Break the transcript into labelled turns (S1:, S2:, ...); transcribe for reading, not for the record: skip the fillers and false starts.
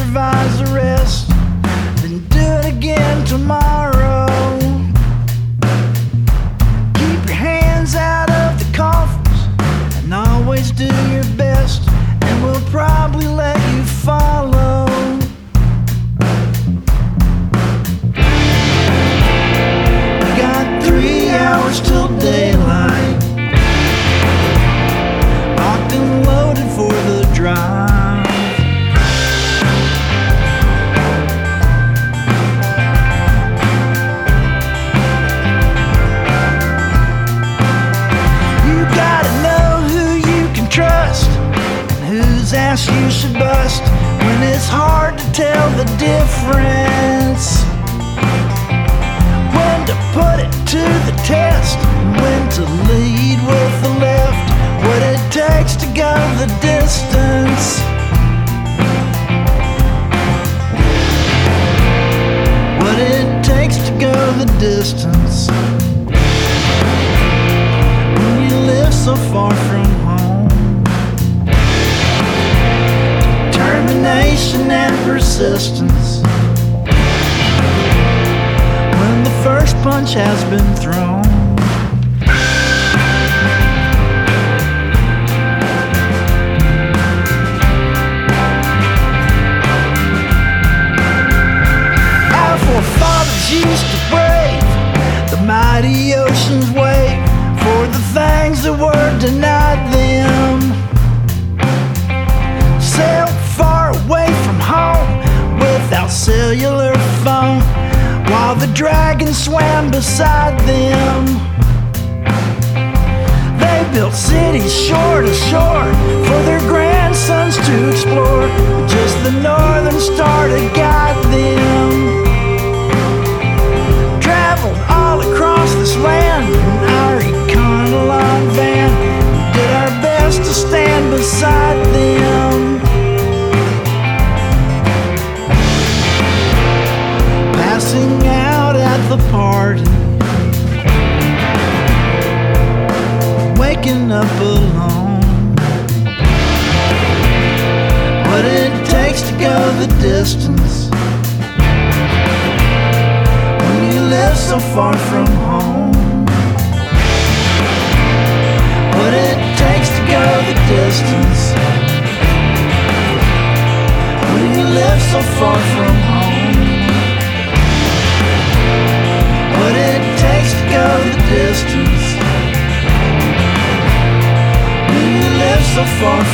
S1: survives the rest, then do it again tomorrow. Keep your hands out of the coffers and always do your best, and we'll probably let you follow. We got 3 hours till daylight, locked and loaded for the drive. You gotta know who you can trust and whose ass you should bust when it's hard to tell the difference. When to put it to the test, when to lead with the left, what it takes to go the distance. What it takes to go the distance. When you live so far from home, determination and persistence. When the first punch has been thrown, our forefathers used to brave the mighty ocean's wave for the things that were denied them. Sail far away from home without cellular phone, while the dragons swam beside them. They built cities shore to shore for their grandsons to explore, just the northern star to guide them. Traveled all across this land in our Econoline van, did our best to stand beside them. Passing out at the party, waking up alone. What it takes to go the distance when you live so far from home. What it takes to go the distance when you live so far from home. What it takes to go the distance when you live so far